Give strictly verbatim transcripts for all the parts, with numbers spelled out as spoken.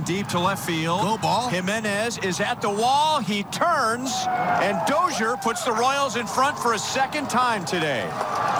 deep to left field. Go ball. Jimenez is at the wall. He turns, and Dozier puts the Royals in front for a second time today.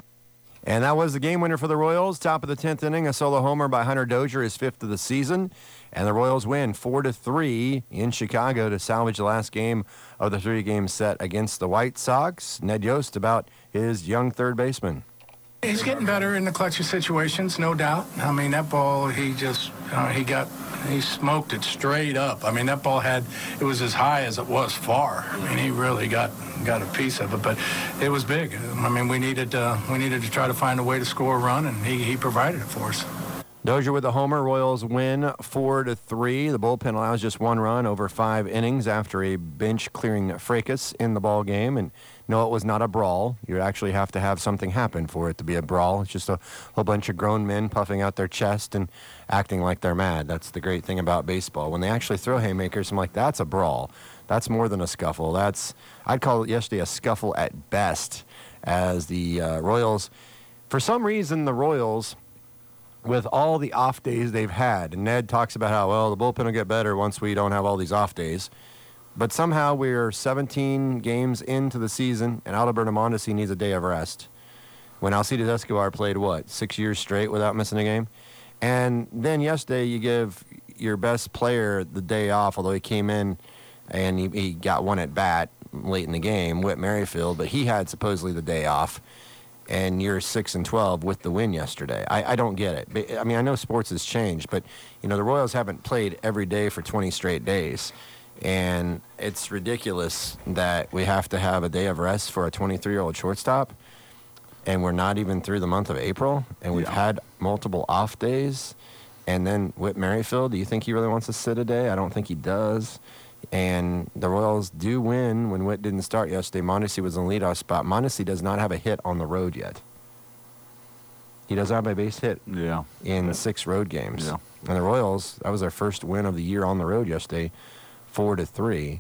And that was the game winner for the Royals. Top of the tenth inning, a solo homer by Hunter Dozier, his fifth of the season. And the Royals win four to three in Chicago to salvage the last game of the three-game set against the White Sox. Ned Yost about his young third baseman. He's getting better in the clutch of situations, no doubt. I mean, that ball, he just, uh, he got, he smoked it straight up. I mean, that ball had, it was as high as it was far. I mean, he really got got a piece of it, but it was big. I mean, we needed, uh, we needed to try to find a way to score a run, and he, he provided it for us. Dozier with the homer. Royals win four to three. The bullpen allows just one run over five innings after a bench clearing fracas in the ball game. And no, it was not a brawl. You actually have to have something happen for it to be a brawl. It's just a whole bunch of grown men puffing out their chest and acting like they're mad. That's the great thing about baseball. When they actually throw haymakers, I'm like, that's a brawl. That's more than a scuffle. That's, I'd call it yesterday a scuffle at best, as the uh, Royals, for some reason, the Royals, with all the off days they've had, and Ned talks about how, well, the bullpen will get better once we don't have all these off days, but somehow we're seventeen games into the season, and Alberto Mondesi needs a day of rest. When Alcides Escobar played, what, six years straight without missing a game? And then yesterday you give your best player the day off, although he came in and he, he got one at bat late in the game, Whit Merrifield, but he had supposedly the day off. And you're six and twelve with the win yesterday. I, I don't get it. I mean, I know sports has changed, but you know the Royals haven't played every day for twenty straight days, and it's ridiculous that we have to have a day of rest for a twenty-three-year-old shortstop, and we're not even through the month of April, and we've yeah. had multiple off days, and then Whit Merrifield. Do you think he really wants to sit a day? I don't think he does. And the Royals do win when Whit didn't start yesterday. Mondesi was in the leadoff spot. Mondesi does not have a hit on the road yet. He doesn't have a base hit yeah. in six road games. Yeah. And the Royals, that was their first win of the year on the road yesterday, four to three.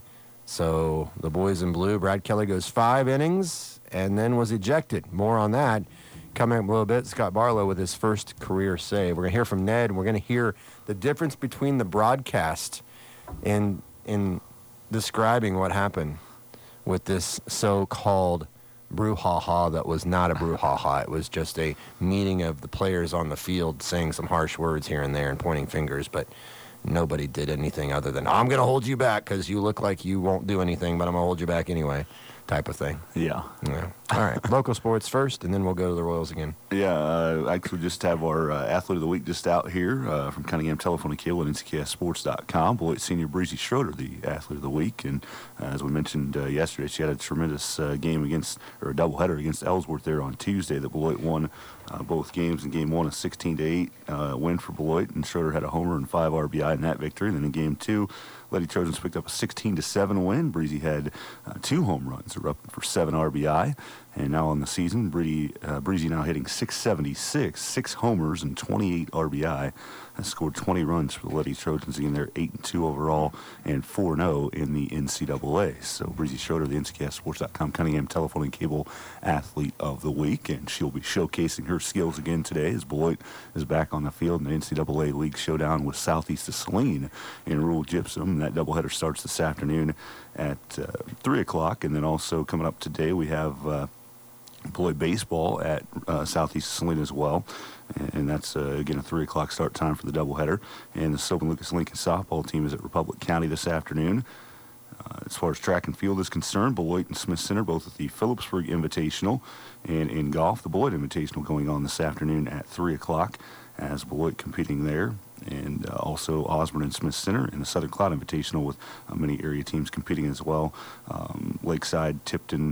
So the boys in blue, Brad Keller goes five innings and then was ejected. More on that coming up a little bit. Scott Barlow with his first career save. We're going to hear from Ned, and we're going to hear the difference between the broadcast and in describing what happened with this so-called brouhaha that was not a brouhaha. It was just a meeting of the players on the field saying some harsh words here and there and pointing fingers, but nobody did anything other than, I'm going to hold you back because you look like you won't do anything, but I'm going to hold you back anyway, type of thing. Yeah. Yeah. All right, local sports first, and then we'll go to the Royals again. Yeah, uh, actually just have our uh, Athlete of the Week just out here uh, from Cunningham Telephone and Cable at N C K S sports dot com. Beloit Senior Breezy Schroeder, the Athlete of the Week, and uh, as we mentioned uh, yesterday, she had a tremendous uh, game against, or a doubleheader against Ellsworth there on Tuesday that Beloit won uh, both games. In game one, a sixteen to eight uh, win for Beloit, and Schroeder had a homer and five R B I in that victory. And then in game two, Lady Trojans picked up a sixteen to seven win. Breezy had uh, two home runs, they were up for seven R B I. And now on the season, Breezy, uh, Breezy now hitting six seventy-six, six homers and twenty-eight R B I. Has scored twenty runs for the Lady Trojans. Again, they're eight and two overall and four and oh in the N C double A. So Breezy Schroeder, the N C K S sports dot com Cunningham Telephone and Cable Athlete of the Week. And she'll be showcasing her skills again today as Beloit is back on the field in the N C double A League showdown with Southeast of Saline in Rural Gypsum. That doubleheader starts this afternoon at uh, three o'clock. And then also coming up today, we have uh, Beloit baseball at uh, Southeast Saline as well, and that's uh, again a three o'clock start time for the doubleheader. And the Soap and Lucas Lincoln softball team is at Republic County this afternoon. Uh, as far as track and field is concerned, Beloit and Smith Center both at the Phillipsburg Invitational, and in golf, the Beloit Invitational going on this afternoon at three o'clock as Beloit competing there. And uh, also Osborne and Smith Center in the Southern Cloud Invitational with uh, many area teams competing as well. Um, Lakeside, Tipton,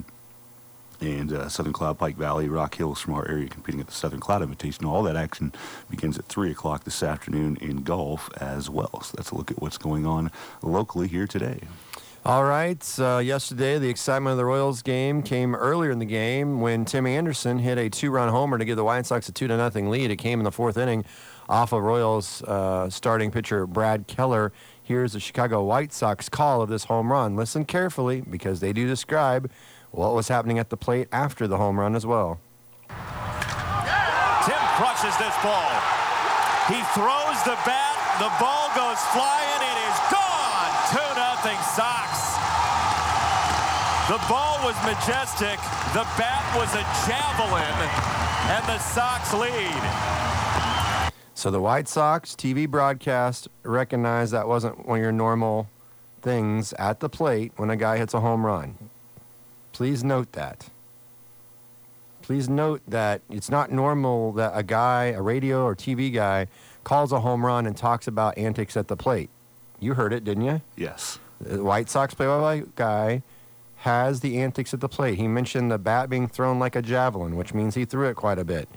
and uh, Southern Cloud, Pike Valley, Rock Hills from our area competing at the Southern Cloud Invitational. All that action begins at three o'clock this afternoon in golf as well. So let's look at what's going on locally here today. All right. Uh, yesterday, the excitement of the Royals game came earlier in the game when Tim Anderson hit a two-run homer to give the White Sox a two to nothing lead. It came in the fourth inning off of Royals uh, starting pitcher Brad Keller. Here's the Chicago White Sox call of this home run. Listen carefully because they do describe what was happening at the plate after the home run as well. Tim crushes this ball. He throws the bat. The ball goes flying in. is gone. two nothing Sox. The ball was majestic. The bat was a javelin. And the Sox lead. So the White Sox T V broadcast recognized that wasn't one of your normal things at the plate when a guy hits a home run. Please note that. Please note that it's not normal that a guy, a radio or T V guy, calls a home run and talks about antics at the plate. You heard it, didn't you? Yes. The White Sox play-by-play guy has the antics at the plate. He mentioned the bat being thrown like a javelin, which means he threw it quite a bit.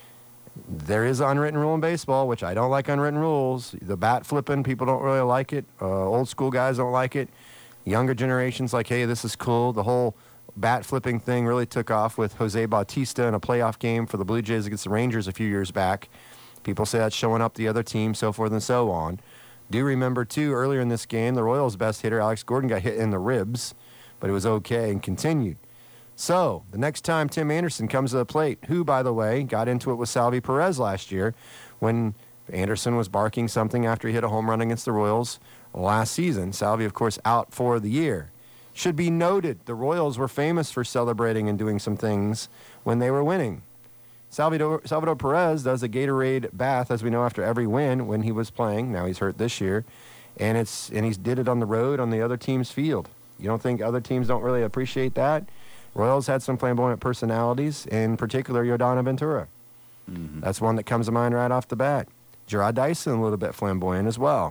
There is an unwritten rule in baseball, which I don't like unwritten rules. The bat flipping, people don't really like it. Uh, old school guys don't like it. Younger generations like, hey, this is cool. The whole bat flipping thing really took off with Jose Bautista in a playoff game for the Blue Jays against the Rangers a few years back. People say that's showing up the other team, so forth and so on. Do remember, too, earlier in this game, the Royals' best hitter, Alex Gordon, got hit in the ribs, but it was okay and continued. So, the next time Tim Anderson comes to the plate, who, by the way, got into it with Salvi Perez last year when Anderson was barking something after he hit a home run against the Royals last season. Salvi, of course, out for the year. Should be noted, the Royals were famous for celebrating and doing some things when they were winning. Salvador, Salvador Perez does a Gatorade bath, as we know, after every win when he was playing. Now he's hurt this year. And it's and he's did it on the road on the other team's field. You don't think other teams don't really appreciate that? Royals had some flamboyant personalities, in particular Yordano Ventura. Mm-hmm. That's one that comes to mind right off the bat. Gerard Dyson, a little bit flamboyant as well.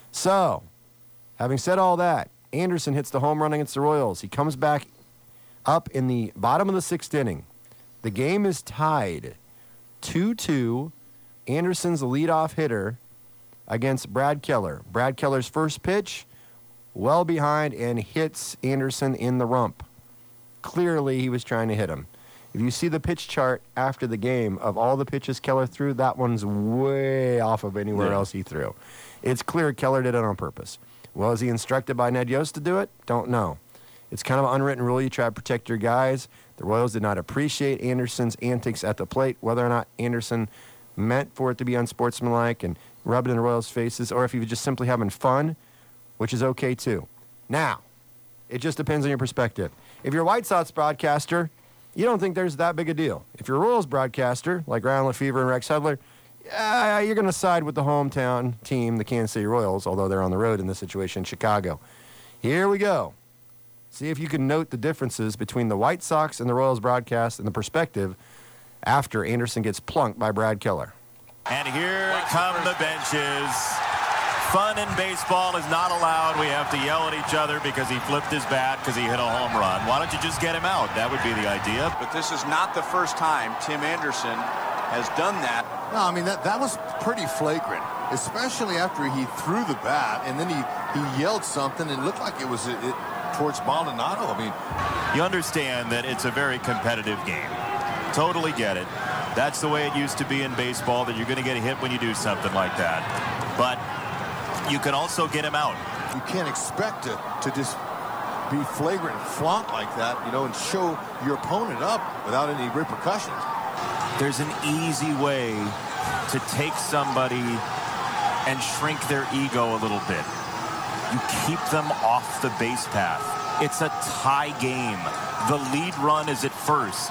So, having said all that, Anderson hits the home run against the Royals. He comes back up in the bottom of the sixth inning. The game is tied two two. Anderson's the leadoff hitter against Brad Keller. Brad Keller's first pitch, well behind, and hits Anderson in the rump. Clearly, he was trying to hit him. If you see the pitch chart after the game of all the pitches Keller threw, that one's way off of anywhere yeah. else he threw. It's clear Keller did it on purpose. Was he instructed by Ned Yost to do it? Don't know. It's kind of an unwritten rule. You try to protect your guys. The Royals did not appreciate Anderson's antics at the plate, whether or not Anderson meant for it to be unsportsmanlike and rub it in the Royals' faces, or if he was just simply having fun, which is okay too. Now, it just depends on your perspective. If you're a White Sox broadcaster, you don't think there's that big a deal. If you're a Royals broadcaster, like Ryan Lefevre and Rex Hudler, yeah, you're going to side with the hometown team, the Kansas City Royals, although they're on the road in this situation in Chicago. Here we go. See if you can note the differences between the White Sox and the Royals broadcast and the perspective after Anderson gets plunked by Brad Keller. And here come the benches. Fun in baseball is not allowed. We have to yell at each other because he flipped his bat because he hit a home run. Why don't you just get him out? That would be the idea. But this is not the first time Tim Anderson has done that. No, I mean, that, that was pretty flagrant, especially after he threw the bat and then he, he yelled something and it looked like it was it, it, towards Maldonado. I mean, you understand that it's a very competitive game. Totally get it. That's the way it used to be in baseball, that you're going to get hit when you do something like that. But you can also get him out. You can't expect to, to just be flagrant and flaunt like that, you know, and show your opponent up without any repercussions. There's an easy way to take somebody and shrink their ego a little bit. You keep them off the base path. It's a tie game. The lead run is at first.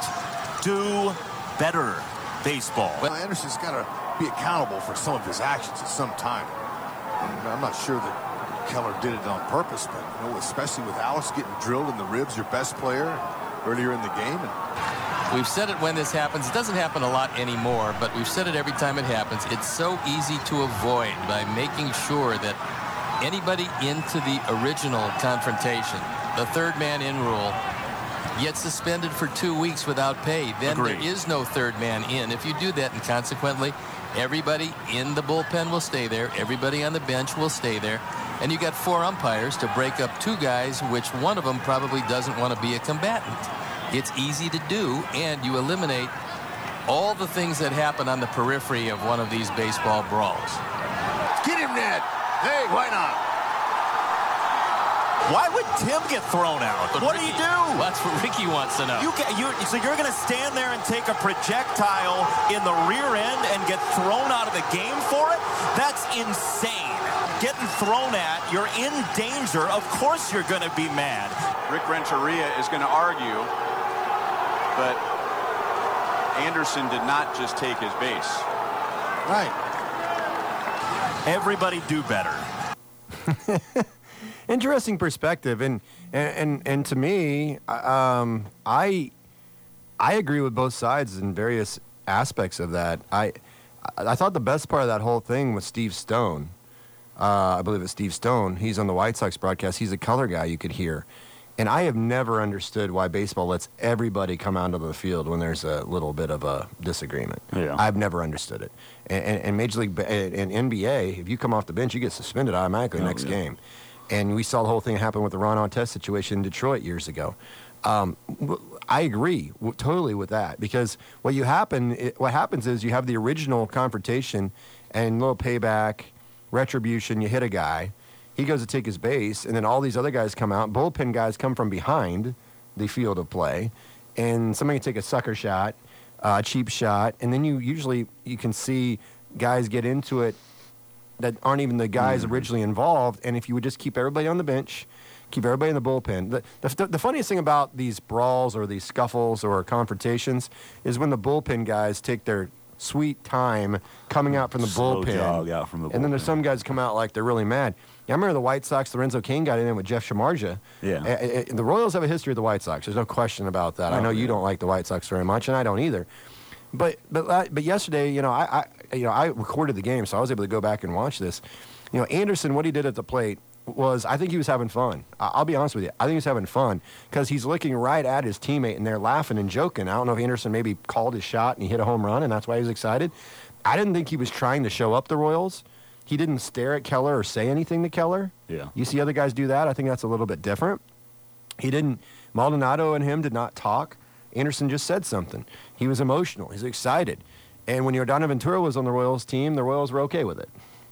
Do better, baseball. Well, Anderson's got to be accountable for some of his actions at some time. And I'm not sure that Keller did it on purpose, but you know, especially with Alex getting drilled in the ribs, your best player, earlier in the game. And we've said it when this happens. It doesn't happen a lot anymore, but we've said it every time it happens. It's so easy to avoid by making sure that anybody into the original confrontation, the third man in rule, gets suspended for two weeks without pay. Then Agreed. There is no third man in. If you do that, and consequently, everybody in the bullpen will stay there. Everybody on the bench will stay there. And you got four umpires to break up two guys, which one of them probably doesn't want to be a combatant. It's easy to do, and you eliminate all the things that happen on the periphery of one of these baseball brawls. Get him, Ned. Hey, why not? Why would Tim get thrown out? But What Ricky, do you do? That's what Ricky wants to know. You get, you, so you're going to stand there and take a projectile in the rear end and get thrown out of the game for it? That's insane. Getting thrown at, you're in danger. Of course you're going to be mad. Rick Renteria is going to argue, but Anderson did not just take his base. Right. Everybody do better. Interesting perspective, and and and, and to me, um, I I agree with both sides in various aspects of that. I I thought the best part of that whole thing was Steve Stone. Uh, I believe it's Steve Stone. He's on the White Sox broadcast. He's a color guy you could hear. And I have never understood why baseball lets everybody come out onto the field when there's a little bit of a disagreement. Yeah. I've never understood it. And, and, and Major League and N B A, if you come off the bench, you get suspended automatically Oh, next yeah. game. And we saw the whole thing happen with the Ron Artest situation in Detroit years ago. Um, w- I agree w- totally with that, because what you happen, it, what happens is you have the original confrontation and a little payback, retribution. You hit a guy. He goes to take his base, and then all these other guys come out. Bullpen guys come from behind the field of play, and somebody can take a sucker shot, uh, a cheap shot, and then you usually you can see guys get into it that aren't even the guys Mm-hmm. originally involved. And if you would just keep everybody on the bench, keep everybody in the bullpen. The, the, the funniest thing about these brawls or these scuffles or confrontations is when the bullpen guys take their sweet time coming out from the Slow bullpen. jog out from the And then there's bullpen. some guys come out like they're really mad. Yeah, I remember the White Sox, Lorenzo Cain got in with Jeff Shamarja. Yeah. Uh, uh, the Royals have a history of the White Sox. There's no question about that. I Oh, know you yeah. don't like the White Sox very much, and I don't either. But but uh, but yesterday, you know, I, I you know I recorded the game, so I was able to go back and watch this. You know, Anderson, what he did at the plate was, I think he was having fun. I- I'll be honest with you. I think he was having fun because he's looking right at his teammate, and they're laughing and joking. I don't know if Anderson maybe called his shot and he hit a home run, and that's why he was excited. I didn't think he was trying to show up the Royals. He didn't stare at Keller or say anything to Keller. Yeah. You see other guys do that. I think that's a little bit different. He didn't. Maldonado and him did not talk. Anderson just said something. He was emotional. He's excited. And when Yordan Ventura was on the Royals team, the Royals were okay with it.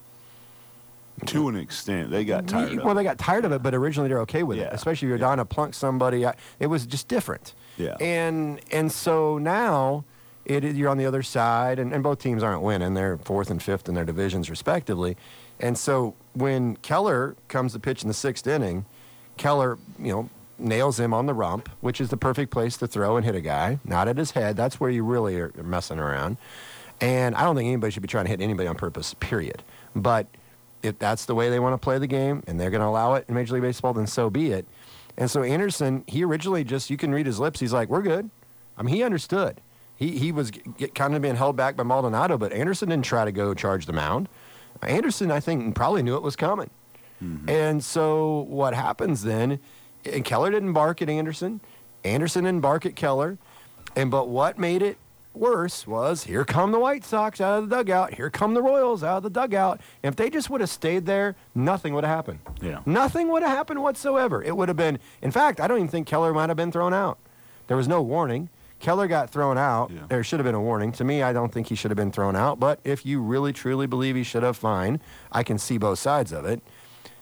To an extent, they got tired of Well, it. they got tired of it, but originally they're okay with it. Yeah. Especially if Yordan plunked somebody. I- It was just different. Yeah. And and so now it is, you're on the other side, and, and both teams aren't winning. They're fourth and fifth in their divisions, respectively. And so when Keller comes to pitch in the sixth inning, Keller, you know, nails him on the rump, which is the perfect place to throw and hit a guy, not at his head. That's where you really are messing around. And I don't think anybody should be trying to hit anybody on purpose, period. But if that's the way they want to play the game and they're going to allow it in Major League Baseball, then so be it. And so Anderson, he originally just, you can read his lips, he's like, we're good. I mean, he understood. He he was get, kind of being held back by Maldonado, but Anderson didn't try to go charge the mound. Anderson, I think, probably knew it was coming. Mm-hmm. And so what happens then, and Keller didn't bark at Anderson. Anderson didn't bark at Keller. And but what made it worse was, here come the White Sox out of the dugout. Here come the Royals out of the dugout. And if they just would have stayed there, nothing would have happened. Yeah. Nothing would have happened whatsoever. It would have been, in fact, I don't even think Keller might have been thrown out. There was no warning. Keller got thrown out. Yeah. There should have been a warning. To me, I don't think he should have been thrown out. But if you really, truly believe he should have, fine. I can see both sides of it.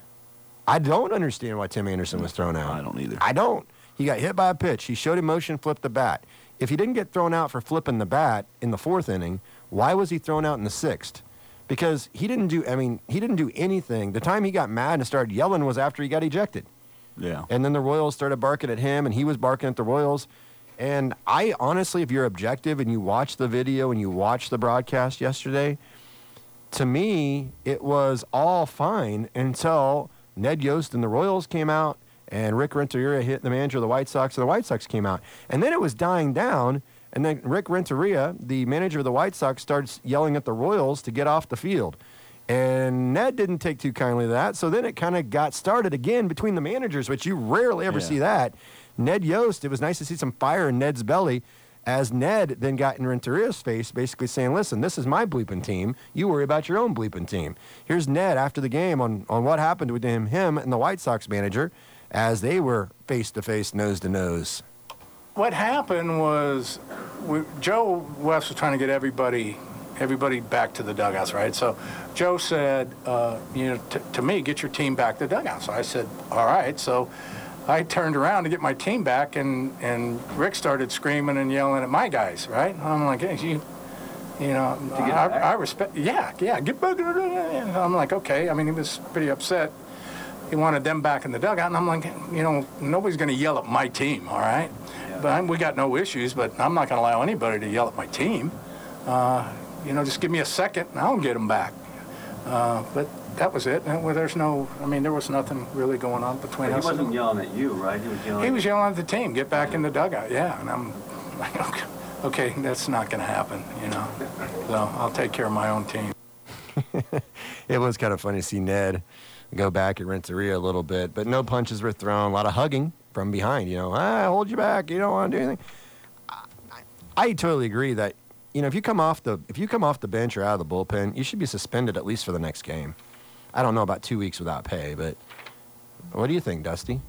I don't understand why Tim Anderson was thrown out. I don't either. I don't. He got hit by a pitch. He showed emotion, flipped the bat. If he didn't get thrown out for flipping the bat in the fourth inning, why was he thrown out in the sixth? Because he didn't do, I mean, he didn't do anything. The time he got mad and started yelling was after he got ejected. Yeah. And then the Royals started barking at him, and he was barking at the Royals. And I honestly, if you're objective and you watch the video and you watch the broadcast yesterday, to me, it was all fine until Ned Yost and the Royals came out and Rick Renteria hit the manager of the White Sox, and the White Sox came out. And then it was dying down, and then Rick Renteria, the manager of the White Sox, starts yelling at the Royals to get off the field. And Ned didn't take too kindly to that, so then it kind of got started again between the managers, which you rarely ever Yeah. see that. Ned Yost, it was nice to see some fire in Ned's belly, as Ned then got in Renteria's face, basically saying, listen, this is my bleeping team. You worry about your own bleeping team. Here's Ned after the game on, on what happened with him, him and the White Sox manager as they were face-to-face, nose-to-nose. What happened was we, Joe West was trying to get everybody everybody back to the dugouts, right? So Joe said, uh, you know, t- to me, get your team back to the dugouts. So I said, all right. So I turned around to get my team back, and, and Rick started screaming and yelling at my guys, right? And I'm like, hey, you, you know, I, I respect, yeah, yeah, get back. And I'm like, okay. I mean, he was pretty upset. He wanted them back in the dugout, and I'm like, you know, nobody's going to yell at my team, all right? Yeah. But I'm, we got no issues, but I'm not going to allow anybody to yell at my team. Uh, you know, just give me a second, and I'll get them back. Uh, but that was it. And, well, there's no, I mean, there was nothing really going on between but us. He wasn't yelling at you, right? He was yelling. He was yelling at the team, get back in the dugout, yeah. And I'm like, okay, okay that's not going to happen, you know. So I'll take care of my own team. It was kind of funny to see Ned go back at Renteria a little bit, but no punches were thrown. A lot of hugging from behind, you know. Ah, hold you back. You don't want to do anything. I, I totally agree that, you know, if you come off the if you come off the bench or out of the bullpen, you should be suspended at least for the next game. I don't know about two weeks without pay, but what do you think, Dusty?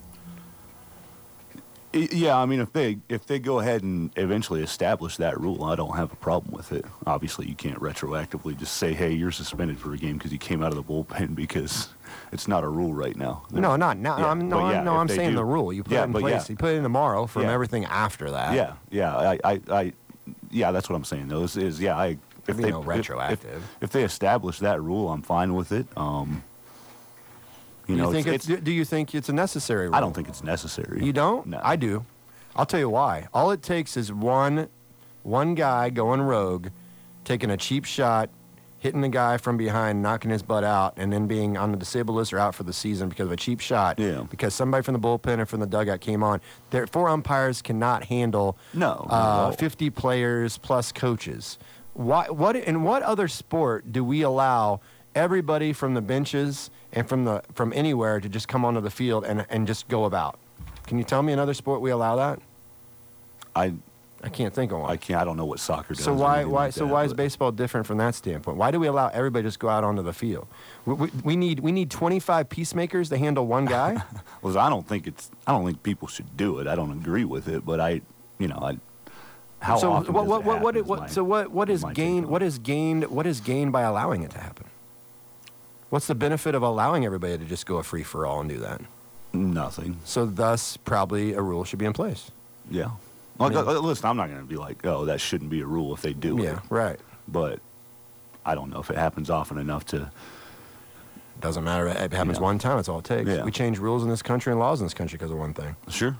Yeah, I mean, if they if they go ahead and eventually establish that rule, I don't have a problem with it. Obviously, you can't retroactively just say, hey, you're suspended for a game because you came out of the bullpen, because it's not a rule right now. They're, no, not now. Yeah, I'm, no, yeah, I'm, no, I'm saying do, the rule. You put yeah, it in but place. Yeah. You put it in tomorrow from Yeah. everything after that. Yeah, yeah, I, I, I, yeah, that's what I'm saying. Though is, is yeah, I if be they no if- retroactive. If, if they establish that rule, I'm fine with it. Um, you do know, you think it's, it's, it's, do you think it's a necessary rule? I don't think it's necessary. You don't? No. I do. I'll tell you why. All it takes is one one guy going rogue, taking a cheap shot, hitting the guy from behind, knocking his butt out, and then being on the disabled list or out for the season because of a cheap shot. Yeah. Because somebody from the bullpen or from the dugout came on. There, four umpires cannot handle No, uh, no. fifty players plus coaches. Why? What? In what other sport do we allow everybody from the benches and from the from anywhere to just come onto the field and and just go about? Can you tell me another sport we allow that? I I can't think of one. I can't. I don't know what soccer does. So or why anything why like so that, why is but- baseball different from that standpoint? Why do we allow everybody to just go out onto the field? We, we, we need we need twenty-five peacemakers to handle one guy. Well, I don't think it's. I don't think people should do it. I don't agree with it, but I, you know, I. How so often what does what it what, happen what, is what my- so what what is my take gained on what it. is gained what is gained by allowing it to happen? What's the benefit of allowing everybody to just go a free for all and do that? Nothing. So thus probably a rule should be in place. Yeah. Like, I mean- uh, listen, I'm not going to be like, oh, that shouldn't be a rule if they do it. Yeah, right. But I don't know if it happens often enough to. Doesn't matter. It happens Yeah. one time. That's all it takes. Yeah. We change rules in this country and laws in this country because of one thing. Sure.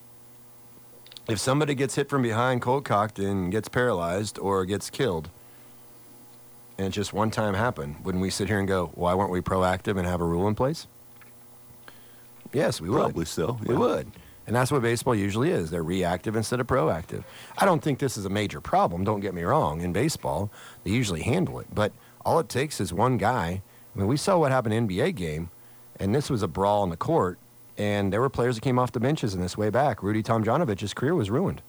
If somebody gets hit from behind, cold cocked, and gets paralyzed or gets killed, and it just one time happened, wouldn't we sit here and go, why weren't we proactive and have a rule in place? Yes, we would. Probably so. We yeah. would. And that's what baseball usually is. They're reactive instead of proactive. I don't think this is a major problem, don't get me wrong. In baseball, they usually handle it. But all it takes is one guy. I mean, we saw what happened in an N B A game, and this was a brawl on the court, and there were players that came off the benches in this way back. Rudy Tomjanovich's career was ruined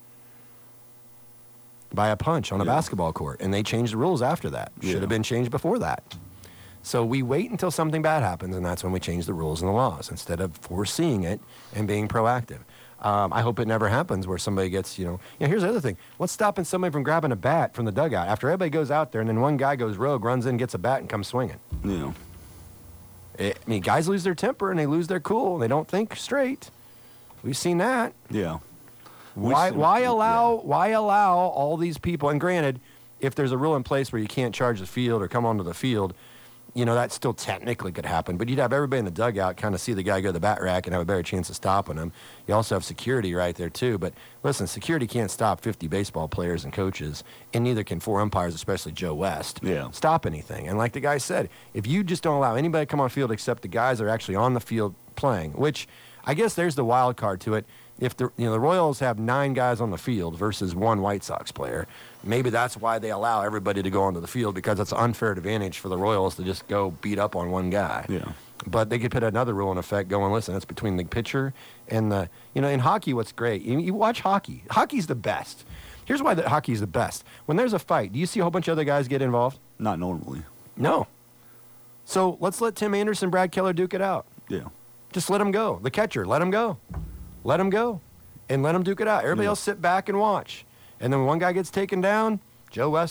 by a punch on a Yeah. basketball court, and they changed the rules after that. Should Yeah. have been changed before that. So we wait until something bad happens, and that's when we change the rules and the laws instead of foreseeing it and being proactive. Um, I hope it never happens where somebody gets, you know, you know, here's the other thing. What's stopping somebody from grabbing a bat from the dugout after everybody goes out there and then one guy goes rogue, runs in, gets a bat, and comes swinging? Yeah. It, I mean, guys lose their temper and they lose their cool and they don't think straight. We've seen that. Yeah. We've Why, seen- why allow yeah. why allow all these people? And granted, if there's a rule in place where you can't charge the field or come onto the field, you know, that still technically could happen. But you'd have everybody in the dugout kind of see the guy go to the bat rack and have a better chance of stopping him. You also have security right there, too. But listen, security can't stop fifty baseball players and coaches, and neither can four umpires, especially Joe West, Yeah. stop anything. And like the guy said, if you just don't allow anybody to come on field except the guys that are actually on the field playing, which I guess there's the wild card to it. If the you know the Royals have nine guys on the field versus one White Sox player, maybe that's why they allow everybody to go onto the field, because it's an unfair advantage for the Royals to just go beat up on one guy. Yeah. But they could put another rule in effect going, listen, it's between the pitcher and the, you know, in hockey, what's great, you, you watch hockey. Hockey's the best. Here's why the, hockey's the best. When there's a fight, do you see a whole bunch of other guys get involved? Not normally. No. So let's let Tim Anderson, Brad Keller duke it out. Yeah. Just let him go. The catcher, let him go. Let him go. And let him duke it out. Everybody Yeah. else sit back and watch. And then when one guy gets taken down, Joe West, pff,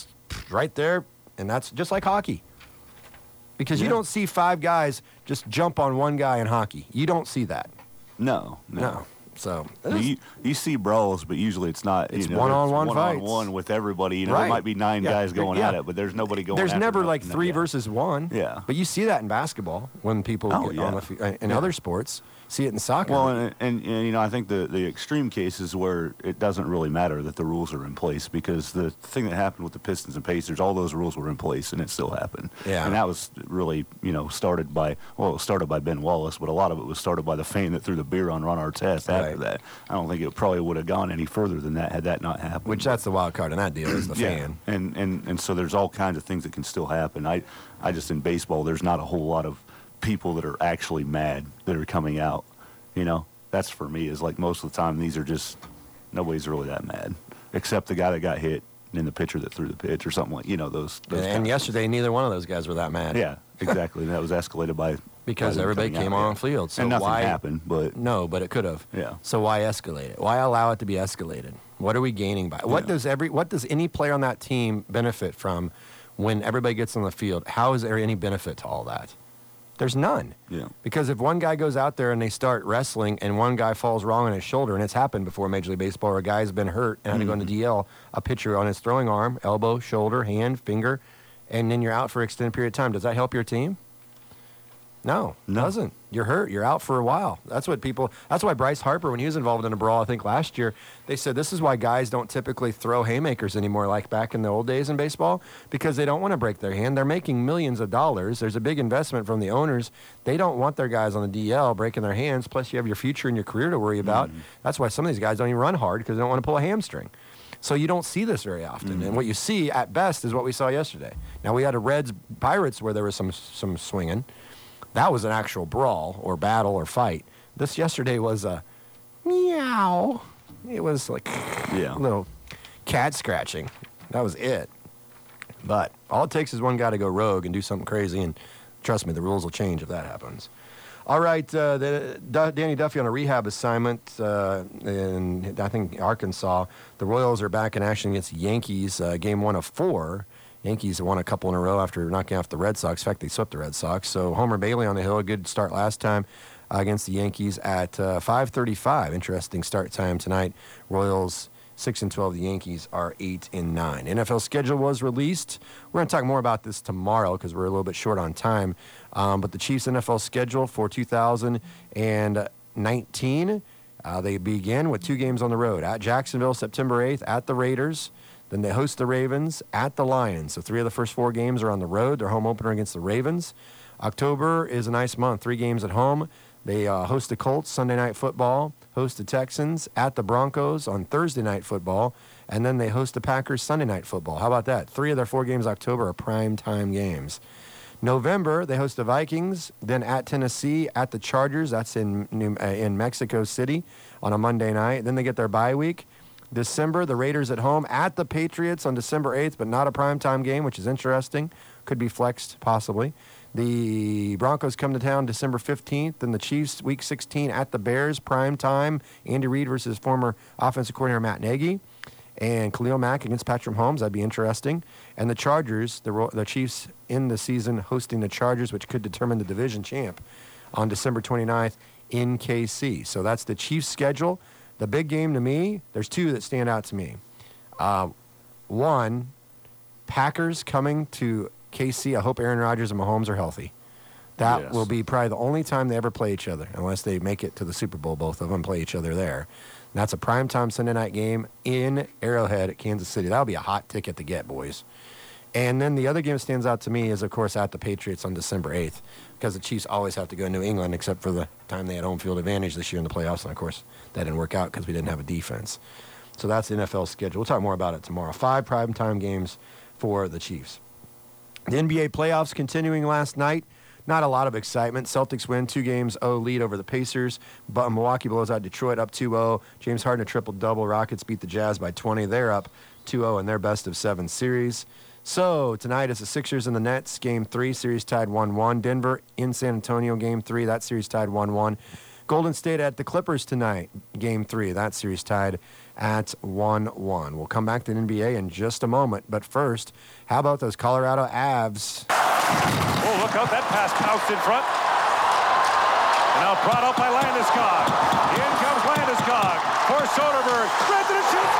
right there, and that's just like hockey. Because Yeah. you don't see five guys just jump on one guy in hockey. You don't see that. No, no. No. So I mean, you, you see brawls, but usually it's not. It's you know, one-on-one it's fights. one-on-one with everybody. You know, Right. there might be nine Yeah. guys going Yeah. at it, but there's nobody going. There's after never no- like no three guy. versus one. Yeah. But you see that in basketball when people Oh, get yeah. on the field. In Yeah. other sports, see it in soccer. Well, and, and, and you know, I think the, the extreme cases where it doesn't really matter that the rules are in place, because the thing that happened with the Pistons and Pacers, all those rules were in place and it still happened. Yeah. And that was really, you know, started by, well, it was started by Ben Wallace, but a lot of it was started by the fan that threw the beer on Ron Artest after Right. that. I don't think it probably would have gone any further than that had that not happened. Which that's the wild card in that deal is the yeah. fan. And, and and so there's all kinds of things that can still happen. I I just in baseball there's not a whole lot of people that are actually mad that are coming out. You know, that's for me is like most of the time these are just nobody's really that mad except the guy that got hit and the pitcher that threw the pitch or something like you know those. those And, kinds and of yesterday, neither one of those guys were that mad. things. Yeah, exactly. And that was escalated by Because by them everybody coming came out, on yeah. field. So and nothing why happened, but No, but it could have. Yeah. So why escalate it? Why allow it to be escalated? What are we gaining by? What Yeah. does every what does any player on that team benefit from when everybody gets on the field? How is there any benefit to all that? There's none. yeah. Because if one guy goes out there and they start wrestling and one guy falls wrong on his shoulder, and it's happened before in Major League Baseball, where a guy's been hurt and had to go into D L, a pitcher on his throwing arm, elbow, shoulder, hand, finger, and then you're out for an extended period of time. Does that help your team? No, it No. doesn't. You're hurt. You're out for a while. That's what people. That's why Bryce Harper, when he was involved in a brawl, I think last year, they said this is why guys don't typically throw haymakers anymore, like back in the old days in baseball, because they don't want to break their hand. They're making millions of dollars. There's a big investment from the owners. They don't want their guys on the D L breaking their hands. Plus, you have your future and your career to worry about. Mm-hmm. That's why some of these guys don't even run hard because they don't want to pull a hamstring. So you don't see this very often. Mm-hmm. And what you see at best is what we saw yesterday. Now we had a Reds Pirates where there was some some swinging. That was an actual brawl or battle or fight. This yesterday was a meow. It was like Yeah. a little cat scratching. That was it. But all it takes is one guy to go rogue and do something crazy, and trust me, the rules will change if that happens. All right, uh, the, D- Danny Duffy on a rehab assignment uh, in, I think, Arkansas. The Royals are back in action against the Yankees, uh, game one of four. Yankees have won a couple in a row after knocking off the Red Sox. In fact, they swept the Red Sox. So Homer Bailey on the hill, a good start last time uh, against the Yankees at uh, five thirty-five. Interesting start time tonight. Royals six and twelve. The Yankees are eight and nine. N F L schedule was released. We're going to talk more about this tomorrow because we're a little bit short on time. Um, but the Chiefs' N F L schedule for two thousand nineteen, uh, they begin with two games on the road. At Jacksonville, September eighth, at the Raiders. Then they host the Ravens at the Lions. So three of the first four games are on the road. Their home opener against the Ravens. October is a nice month. Three games at home. They uh, host the Colts Sunday Night Football, host the Texans at the Broncos on Thursday Night Football, and then they host the Packers Sunday Night Football. How about that? Three of their four games October are prime time games. November, they host the Vikings, then at Tennessee, at the Chargers. That's in New, uh, in Mexico City on a Monday night. Then they get their bye week. December, the Raiders at home at the Patriots on December eighth, but not a primetime game, which is interesting. Could be flexed, possibly. The Broncos come to town December fifteenth. Then the Chiefs, week sixteen, at the Bears, prime time. Andy Reid versus former offensive coordinator Matt Nagy. And Khalil Mack against Patrick Mahomes. That'd be interesting. And the Chargers, the, the Chiefs in the season hosting the Chargers, which could determine the division champ on December twenty-ninth in K C. So that's the Chiefs' schedule. The big game to me, there's two that stand out to me. Uh, one, Packers coming to K C. I hope Aaron Rodgers and Mahomes are healthy. That Yes. will be probably the only time they ever play each other, unless they make it to the Super Bowl. Both of them play each other there. And that's a primetime Sunday night game in Arrowhead at Kansas City. That'll be a hot ticket to get, boys. And then the other game that stands out to me is, of course, at the Patriots on December eighth, because the Chiefs always have to go to New England, except for the time they had home field advantage this year in the playoffs. And, of course, that didn't work out because we didn't have a defense. So that's the N F L schedule. We'll talk more about it tomorrow. Five primetime games for the Chiefs. The N B A playoffs continuing last night. Not a lot of excitement. Celtics win two games oh lead over the Pacers. But Milwaukee blows out Detroit up two oh. James Harden a triple-double. Rockets beat the Jazz by twenty. They're up two oh in their best of seven series. So tonight is the Sixers and the Nets. Game three, series tied one one. Denver in San Antonio, game three. That series tied one one. Golden State at the Clippers tonight. Game three. That series tied at one one. We'll come back to the N B A in just a moment. But first, how about those Colorado Avs? Oh, look out. That pass pounced in front. And now brought up by Landeskog. In comes Landeskog for Soderberg. Rantanen shoots.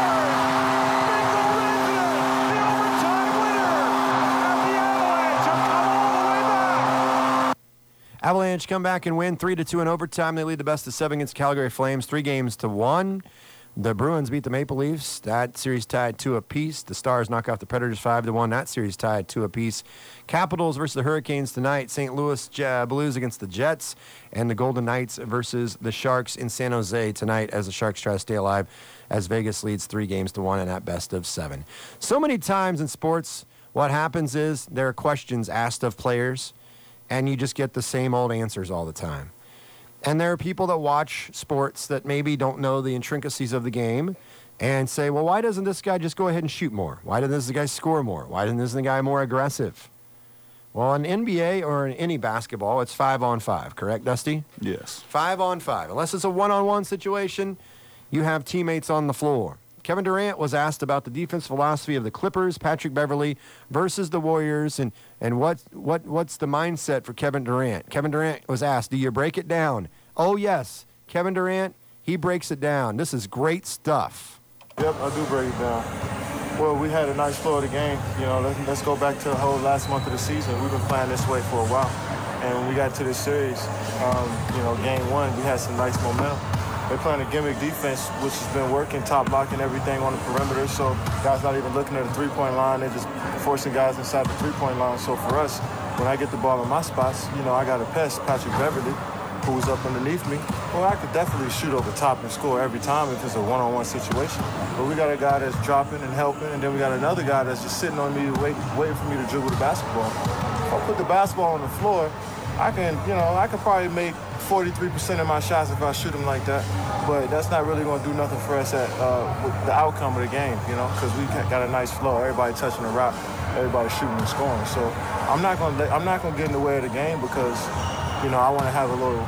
Bingo Rantanen, the overtime winner. And the Avalanche have come all the way back. Avalanche come back and win three to two in overtime. They lead the best of seven against Calgary Flames, three games to one. The Bruins beat the Maple Leafs. That series tied two apiece. The Stars knock off the Predators five to one. That series tied two apiece. Capitals versus the Hurricanes tonight. Saint Louis uh, Blues against the Jets. And the Golden Knights versus the Sharks in San Jose tonight as the Sharks try to stay alive as Vegas leads three games to one and at best of seven. So many times in sports, what happens is there are questions asked of players, and you just get the same old answers all the time. And there are people that watch sports that maybe don't know the intricacies of the game and say, well, why doesn't this guy just go ahead and shoot more? Why doesn't this guy score more? Why doesn't this guy more aggressive? Well, in N B A or in any basketball, it's five on five, correct, Dusty? Yes. Five on five. Unless it's a one-on-one situation, you have teammates on the floor. Kevin Durant was asked about the defense philosophy of the Clippers, Patrick Beverley versus the Warriors, and, and what, what what's the mindset for Kevin Durant. Kevin Durant was asked, do you break it down? Oh, yes. Kevin Durant, he breaks it down. This is great stuff. Yep, I do break it down. Well, we had a nice flow of the game. You know, let's, let's go back to the whole last month of the season. We've been playing this way for a while. And when we got to this series, um, you know, game one, we had some nice momentum. They're playing a gimmick defense, which has been working, top blocking everything on the perimeter. So guys not even looking at the three-point line. They're just forcing guys inside the three-point line. So for us, when I get the ball in my spots, you know, I got a pest, Patrick Beverley, who was up underneath me. Well, I could definitely shoot over top and score every time if it's a one-on-one situation. But we got a guy that's dropping and helping, and then we got another guy that's just sitting on me, wait, waiting for me to dribble the basketball. If I put the basketball on the floor, I can, you know, I could probably make forty-three percent of my shots if I shoot them like that. But that's not really going to do nothing for us at uh, with the outcome of the game, you know, because we got a nice flow. Everybody touching the rock, everybody shooting and scoring. So I'm not going to I'm not going to get in the way of the game because, you know, I want to have a little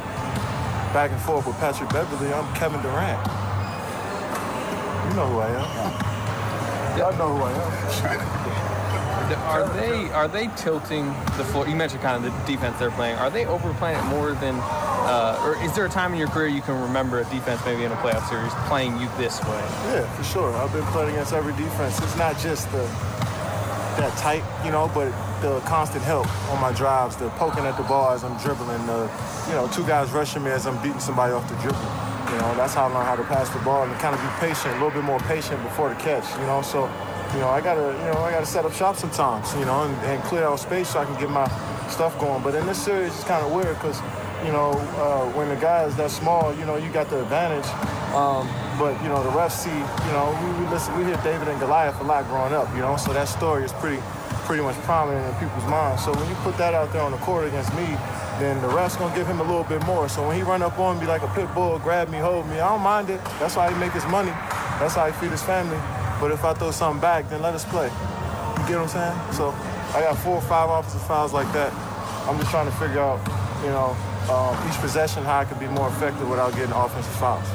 back and forth with Patrick Beverley. I'm Kevin Durant. You know who I am. Y'all know who I am. Are they are they tilting the floor? You mentioned kind of the defense they're playing. Are they overplaying it more than, uh, or is there a time in your career you can remember a defense maybe in a playoff series playing you this way? Yeah, for sure. I've been playing against every defense. It's not just the that tight, you know, but the constant help on my drives, the poking at the ball as I'm dribbling, the, you know, two guys rushing me as I'm beating somebody off the dribble. You know, that's how I learned how to pass the ball and kind of be patient, a little bit more patient before the catch, you know, so. You know, I gotta, you know, I gotta set up shop sometimes, you know, and, and clear out space so I can get my stuff going. But in this series, it's kind of weird because, you know, uh, when the guy is that small, you know, you got the advantage. Um, but you know, the refs see, you know, we, we listen, we hear David and Goliath a lot growing up, you know, so that story is pretty, pretty much prominent in people's minds. So when you put that out there on the court against me, then the ref's gonna give him a little bit more. So when he run up on me like a pit bull, grab me, hold me, I don't mind it. That's how he make his money. That's how he feed his family. But if I throw something back, then let us play. You get what I'm saying? So I got four or five offensive fouls like that. I'm just trying to figure out, you know, um, each possession, how I can be more effective without getting offensive fouls.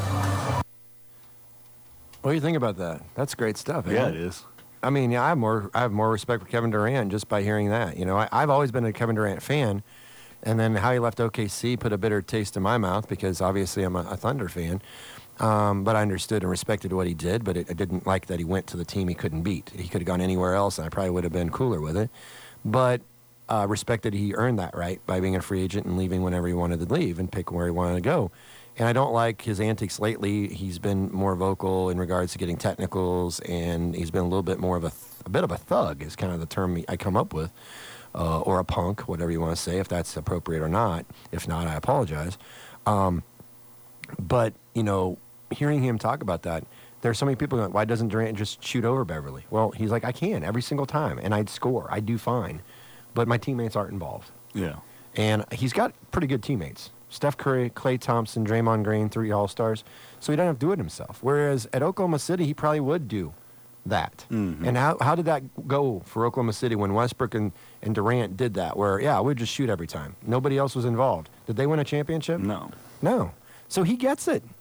What do you think about that? That's great stuff. Yeah, it? it is. I mean, yeah, I have more I have more respect for Kevin Durant just by hearing that. You know, I, I've always been a Kevin Durant fan, and then how he left O K C put a bitter taste in my mouth because obviously I'm a, a Thunder fan. Um, but I understood and respected what he did, but it, I didn't like that he went to the team he couldn't beat. He could have gone anywhere else, and I probably would have been cooler with it. But uh, respected he earned that right by being a free agent and leaving whenever he wanted to leave and pick where he wanted to go. And I don't like his antics lately. He's been more vocal in regards to getting technicals, and he's been a little bit more of a, th- a bit of a thug is kind of the term I come up with, uh, or a punk, whatever you want to say, if that's appropriate or not. If not, I apologize. Um, but, you know, hearing him talk about that, there's so many people going, why doesn't Durant just shoot over Beverly? Well, he's like, I can every single time, and I'd score. I do fine. But my teammates aren't involved. Yeah. And he's got pretty good teammates. Steph Curry, Klay Thompson, Draymond Green, three All-Stars. So he doesn't have to do it himself. Whereas at Oklahoma City, he probably would do that. Mm-hmm. And how how did that go for Oklahoma City when Westbrook and, and Durant did that? Where, yeah, we'd just shoot every time. Nobody else was involved. Did they win a championship? No. No. So he gets it.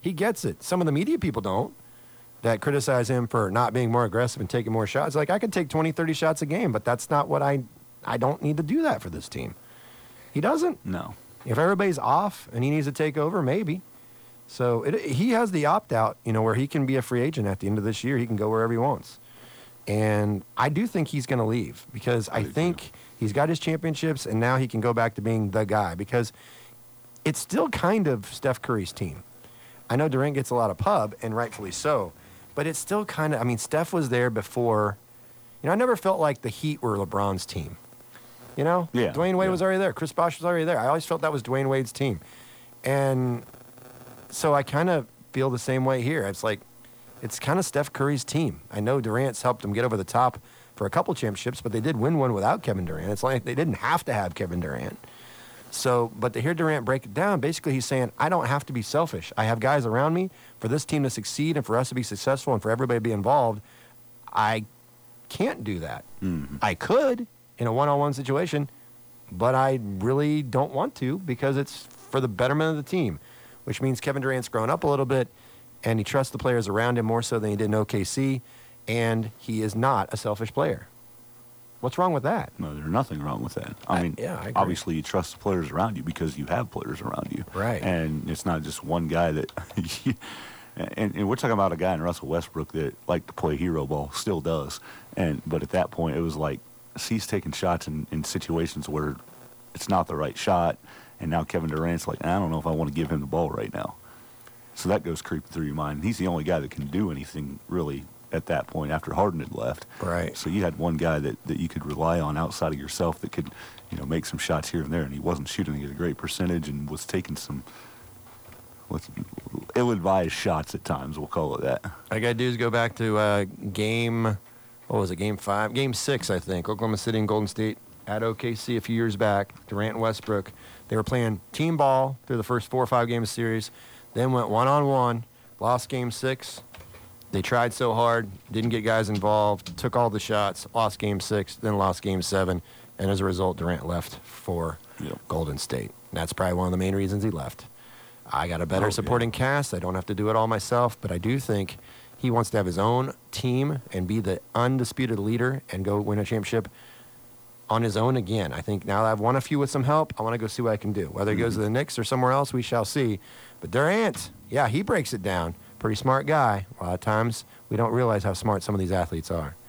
He gets it. Some of the media people don't, that criticize him for not being more aggressive and taking more shots. Like, I could take twenty, thirty shots a game, but that's not what I I don't need to do that for this team. He doesn't. No. If everybody's off and he needs to take over, maybe. So it, he has the opt-out, you know, where he can be a free agent at the end of this year. He can go wherever he wants. And I do think he's going to leave because I, I think too. He's got his championships, and now he can go back to being the guy because it's still kind of Steph Curry's team. I know Durant gets a lot of pub, and rightfully so, but it's still kind of, I mean, Steph was there before. You know, I never felt like the Heat were LeBron's team. You know? Yeah. Dwayne Wade yeah. was already there. Chris Bosh was already there. I always felt that was Dwayne Wade's team. And so I kind of feel the same way here. It's like, it's kind of Steph Curry's team. I know Durant's helped him get over the top for a couple championships, but they did win one without Kevin Durant. It's like they didn't have to have Kevin Durant. So, but to hear Durant break it down, basically he's saying, I don't have to be selfish. I have guys around me for this team to succeed and for us to be successful and for everybody to be involved. I can't do that. Mm-hmm. I could in a one-on-one situation, but I really don't want to because it's for the betterment of the team, which means Kevin Durant's grown up a little bit and he trusts the players around him more so than he did in O K C, and he is not a selfish player. What's wrong with that? No, there's nothing wrong with that. I, I mean, yeah, I agree. Obviously you trust the players around you because you have players around you. Right. And it's not just one guy that and, and we're talking about a guy in Russell Westbrook that liked to play hero ball, still does. And but at that point it was like he's taking shots in, in situations where it's not the right shot, and now Kevin Durant's like, I don't know if I want to give him the ball right now. So that goes creeping through your mind. He's the only guy that can do anything really at that point after Harden had left. Right. So you had one guy that, that you could rely on outside of yourself that could, you know, make some shots here and there, and he wasn't shooting at a great percentage and was taking some what's, ill-advised shots at times, we'll call it that. All I got to do is go back to uh, game, what was it, game five? Game six, I think. Oklahoma City and Golden State at O K C a few years back. Durant and Westbrook. They were playing team ball through the first four or five game of the series, then went one-on-one, lost game six. They tried so hard, didn't get guys involved, took all the shots, lost game six, then lost game seven, and as a result, Durant left for yep. Golden State. And that's probably one of the main reasons he left. I got a better oh, supporting yeah. cast. I don't have to do it all myself, but I do think he wants to have his own team and be the undisputed leader and go win a championship on his own again. I think now that I've won a few with some help, I want to go see what I can do. Whether he mm-hmm. goes to the Knicks or somewhere else, we shall see. But Durant, yeah, he breaks it down. Pretty smart guy. A lot of times we don't realize how smart some of these athletes are.